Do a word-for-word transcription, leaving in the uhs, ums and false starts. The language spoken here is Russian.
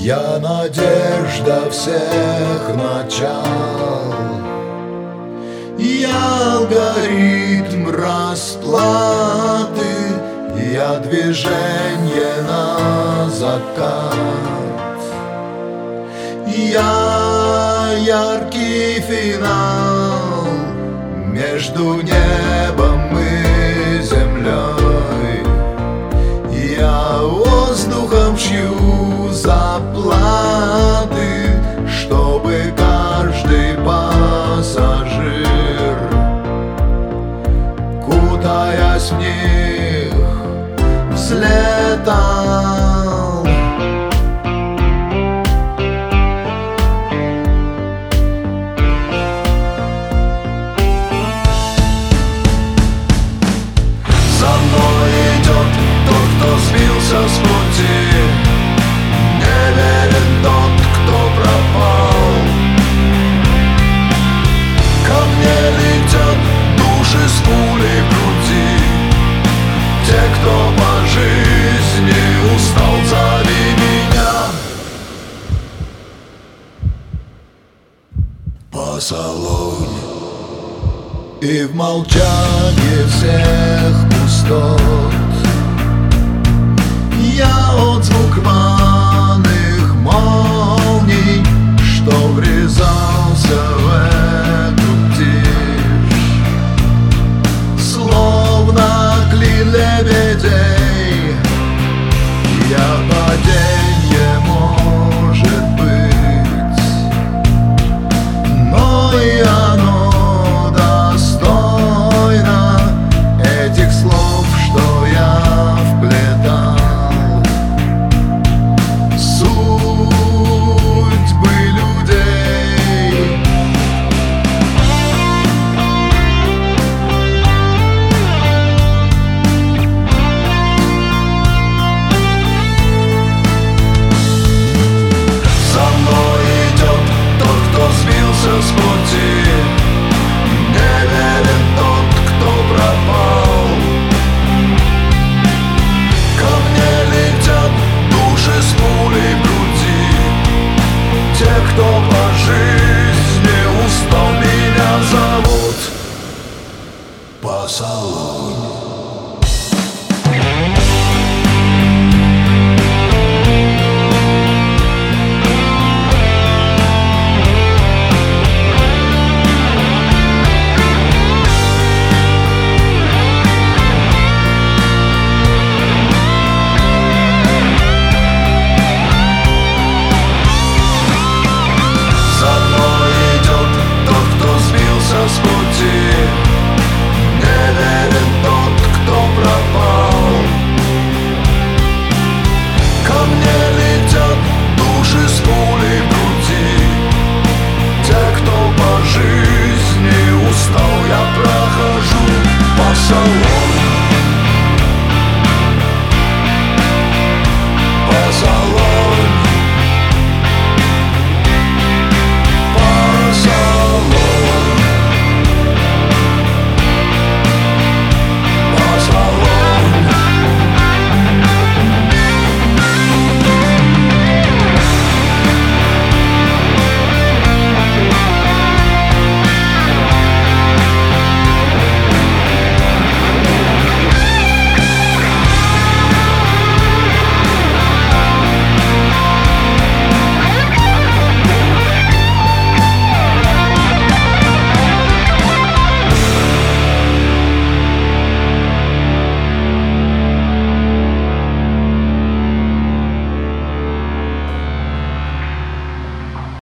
Я надежда всех начал, я алгоритм расплаты, я движение на закат. Я яркий финал между небом и землей. Я воздухом шью заплаты, чтобы каждый пассажир, кутаясь в них, взлетал. За мной идет тот, кто сбился с пути, не верен тот, кто пропал. Ко мне летят души с пулей в груди, те, кто по жизни устал, зови меня. По салоне и в молчании всех пустот я отзвук рваных молний, что врезался в эту тишь, словно клин лебедя